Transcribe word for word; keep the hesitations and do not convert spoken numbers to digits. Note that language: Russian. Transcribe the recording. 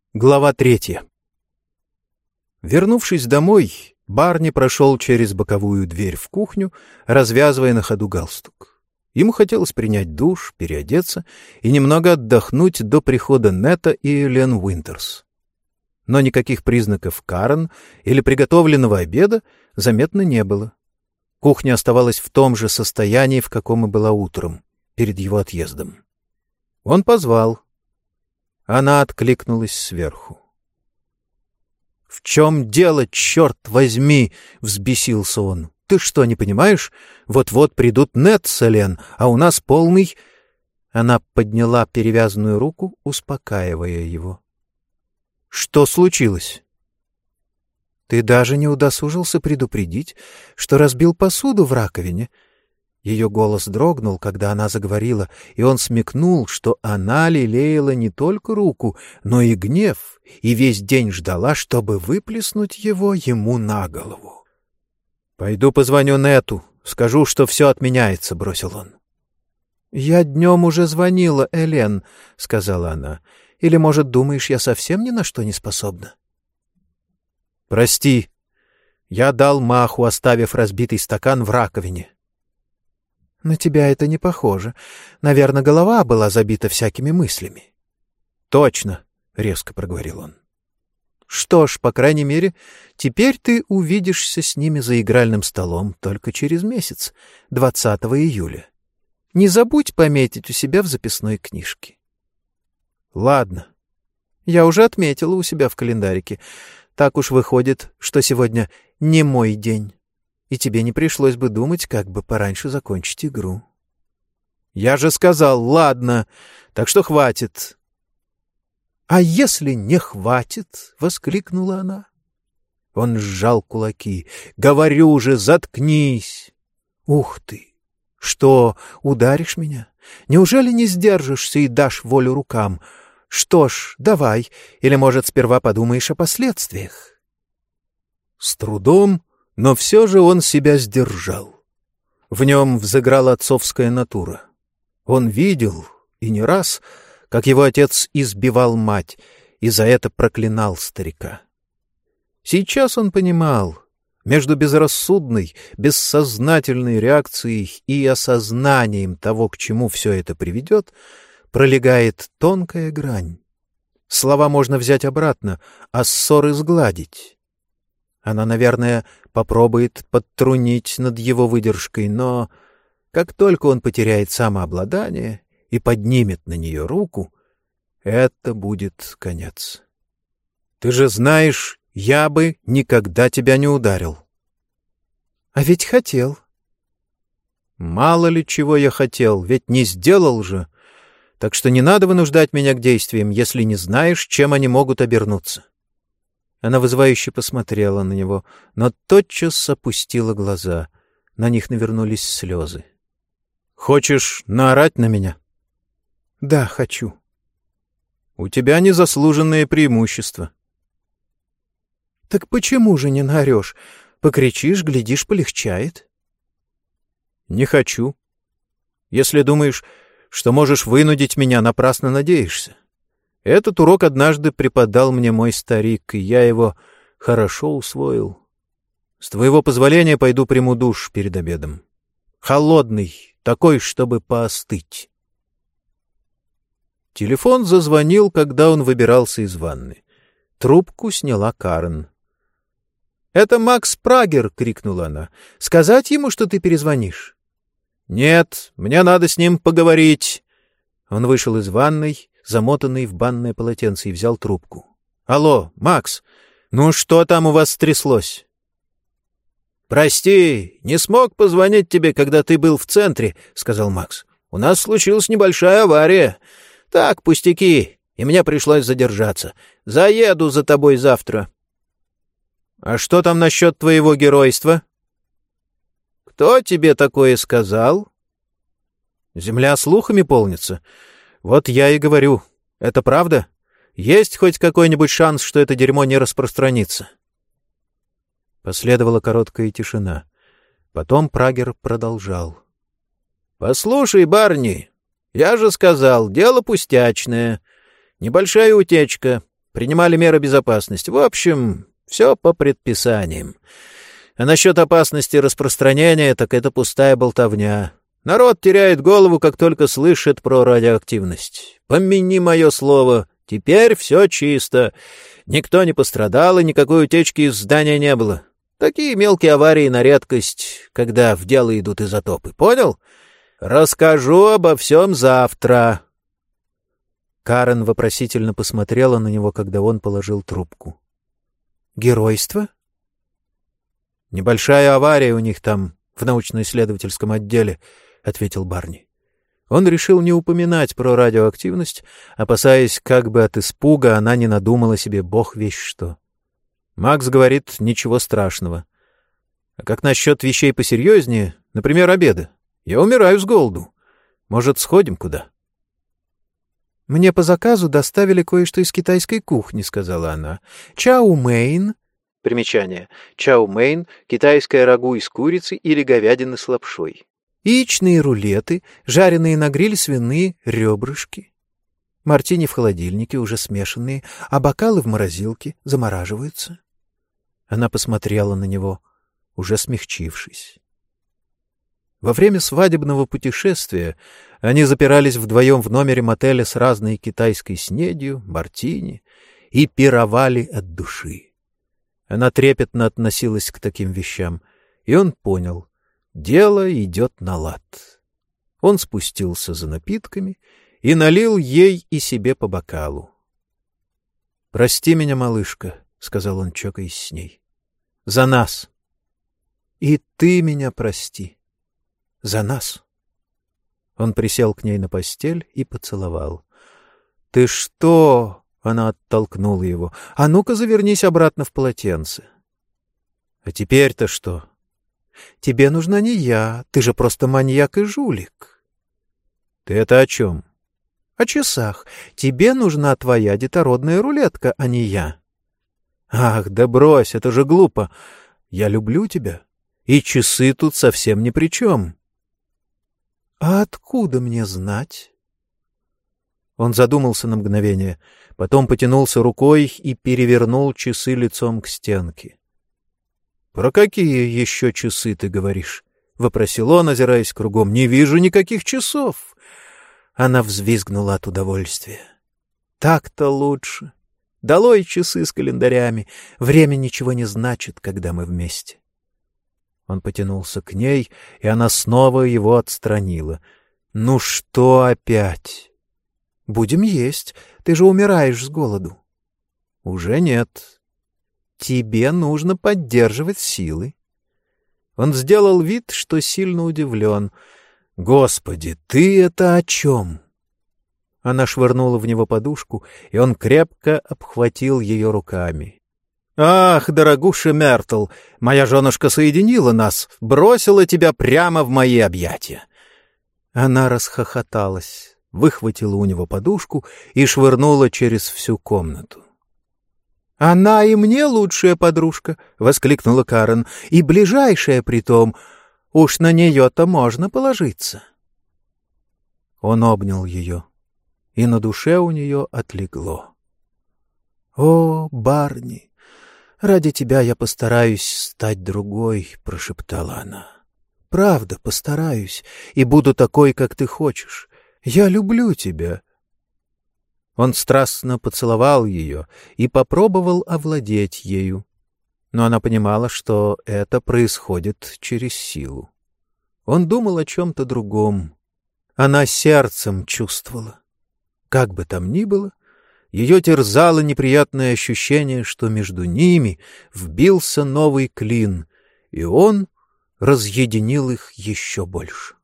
Глава третья. Вернувшись домой, Барни прошел через боковую дверь в кухню, развязывая на ходу галстук. Ему хотелось принять душ, переодеться и немного отдохнуть до прихода Нета и Элен Уинтерс. Но никаких признаков Карен или приготовленного обеда заметно не было. Кухня оставалась в том же состоянии, в каком и была утром, перед его отъездом. Он позвал. Она откликнулась сверху. — В чем дело, черт возьми? — взбесился он. — Ты что, не понимаешь? Вот-вот придут Нет с Элен, а у нас полный... Она подняла перевязанную руку, успокаивая его. — Что случилось? — Ты даже не удосужился предупредить, что разбил посуду в раковине. Ее голос дрогнул, когда она заговорила, и он смекнул, что она лелеяла не только руку, но и гнев, и весь день ждала, чтобы выплеснуть его ему на голову. — Пойду позвоню Нету, скажу, что все отменяется, — бросил он. — Я днем уже звонила, Элен, — сказала она. — Или, может, думаешь, я совсем ни на что не способна? — Прости, я дал маху, оставив разбитый стакан в раковине. — На тебя это не похоже. Наверное, голова была забита всякими мыслями. — Точно, — резко проговорил он. — Что ж, по крайней мере, теперь ты увидишься с ними за игральным столом только через месяц, двадцатого июля. Не забудь пометить у себя в записной книжке. — Ладно. Я уже отметила у себя в календарике. Так уж выходит, что сегодня не мой день. И тебе не пришлось бы думать, как бы пораньше закончить игру. — Я же сказал, ладно, так что хватит. — А если не хватит? — воскликнула она. Он сжал кулаки. — Говорю же, заткнись! — Ух ты! Что, ударишь меня? Неужели не сдержишься и дашь волю рукам? Что ж, давай, или, может, сперва подумаешь о последствиях? С трудом... Но все же он себя сдержал. В нем взыграла отцовская натура. Он видел, и не раз, как его отец избивал мать, и за это проклинал старика. Сейчас он понимал, между безрассудной, бессознательной реакцией и осознанием того, к чему все это приведет, пролегает тонкая грань. Слова можно взять обратно, а ссоры сгладить. Она, наверное, попробует подтрунить над его выдержкой, но как только он потеряет самообладание и поднимет на нее руку, это будет конец. Ты же знаешь, я бы никогда тебя не ударил. А ведь хотел. Мало ли чего я хотел, ведь не сделал же. Так что не надо вынуждать меня к действиям, если не знаешь, чем они могут обернуться. Она вызывающе посмотрела на него, но тотчас опустила глаза. На них навернулись слезы. — Хочешь наорать на меня? — Да, хочу. — У тебя незаслуженное преимущество. — Так почему же не наорешь? Покричишь, глядишь, полегчает. — Не хочу. Если думаешь, что можешь вынудить меня, напрасно надеешься. Этот урок однажды преподал мне мой старик, и я его хорошо усвоил. С твоего позволения пойду приму душ перед обедом. Холодный, такой, чтобы поостыть. Телефон зазвонил, когда он выбирался из ванны. Трубку сняла Карен. — Это Макс Прагер! — крикнула она. — Сказать ему, что ты перезвонишь? — Нет, мне надо с ним поговорить. Он вышел из ванной, замотанный в банное полотенце, и взял трубку. — Алло, Макс, ну что там у вас стряслось? — Прости, не смог позвонить тебе, когда ты был в центре, — сказал Макс. — У нас случилась небольшая авария. Так, пустяки, и мне пришлось задержаться. Заеду за тобой завтра. — А что там насчет твоего геройства? — Кто тебе такое сказал? — Земля слухами полнится. Вот я и говорю. Это правда? Есть хоть какой-нибудь шанс, что это дерьмо не распространится? Последовала короткая тишина. Потом Прагер продолжал. — Послушай, Барни, я же сказал, дело пустячное. Небольшая утечка. принимали меры безопасности. В общем, все по предписаниям. А насчет опасности распространения, так это пустая болтовня. Народ теряет голову, как только слышит про радиоактивность. Помяни мое слово, теперь все чисто. Никто не пострадал, и никакой утечки из здания не было. Такие мелкие аварии на редкость, когда в дело идут изотопы. Понял? Расскажу обо всем завтра. Карен вопросительно посмотрела на него, когда он положил трубку. Геройство? Небольшая авария у них там, в научно-исследовательском отделе, — ответил Барни. Он решил не упоминать про радиоактивность, опасаясь, как бы от испуга она не надумала себе бог весть что. Макс говорит, ничего страшного. А как насчет вещей посерьезнее, например, обеда? Я умираю с голоду. Может, сходим куда? Мне по заказу доставили кое-что из китайской кухни, — сказала она. Чау мейн. Примечание. Чау мейн — китайское рагу из курицы или говядины с лапшой. Яичные рулеты, жареные на гриль свиные ребрышки. Мартини в холодильнике, уже смешанные, а бокалы в морозилке замораживаются. Она посмотрела на него, уже смягчившись. Во время свадебного путешествия они запирались вдвоем в номере мотеля с разной китайской снедью, мартини, и пировали от души. Она трепетно относилась к таким вещам, и он понял — дело идет на лад. Он спустился за напитками и налил ей и себе по бокалу. — Прости меня, малышка, — сказал он, чокаясь с ней, — за нас. — И ты меня прости. За нас. Он присел к ней на постель и поцеловал. — Ты что? — она оттолкнула его. — А ну-ка завернись обратно в полотенце. — А теперь-то что? — Тебе нужна не я, ты же просто маньяк и жулик. — Ты это о чем? — О часах. Тебе нужна твоя детородная рулетка, а не я. — Ах, да брось, это же глупо. Я люблю тебя, и часы тут совсем ни при чем. — А откуда мне знать? Он задумался на мгновение, потом потянулся рукой и перевернул часы лицом к стенке. — Про какие еще часы ты говоришь? — вопросил он, озираясь кругом. — Не вижу никаких часов. Она взвизгнула от удовольствия. — Так-то лучше. Долой часы с календарями. Время ничего не значит, когда мы вместе. Он потянулся к ней, и она снова его отстранила. — Ну что опять? — Будем есть. Ты же умираешь с голоду. — Уже нет. — Тебе нужно поддерживать силы. Он сделал вид, что сильно удивлен. — Господи, ты это о чем? Она швырнула в него подушку, и он крепко обхватил ее руками. «Ах, дорогуша Мертл, моя женушка соединила нас, бросила тебя прямо в мои объятия!» Она расхохоталась, выхватила у него подушку и швырнула через всю комнату. «Она и мне лучшая подружка!» — воскликнула Карен. «И ближайшая притом. Уж на нее-то можно положиться!» Он обнял ее, и на душе у нее отлегло. «О, Барни! Ради тебя я постараюсь стать другой», — прошептала она. «Правда, постараюсь, и буду такой, как ты хочешь. Я люблю тебя». Он страстно поцеловал ее и попробовал овладеть ею. Но она понимала, что это происходит через силу. Он думал о чем-то другом. Она сердцем чувствовала. Как бы там ни было, ее терзало неприятное ощущение, что между ними вбился новый клин, и он разъединил их еще больше.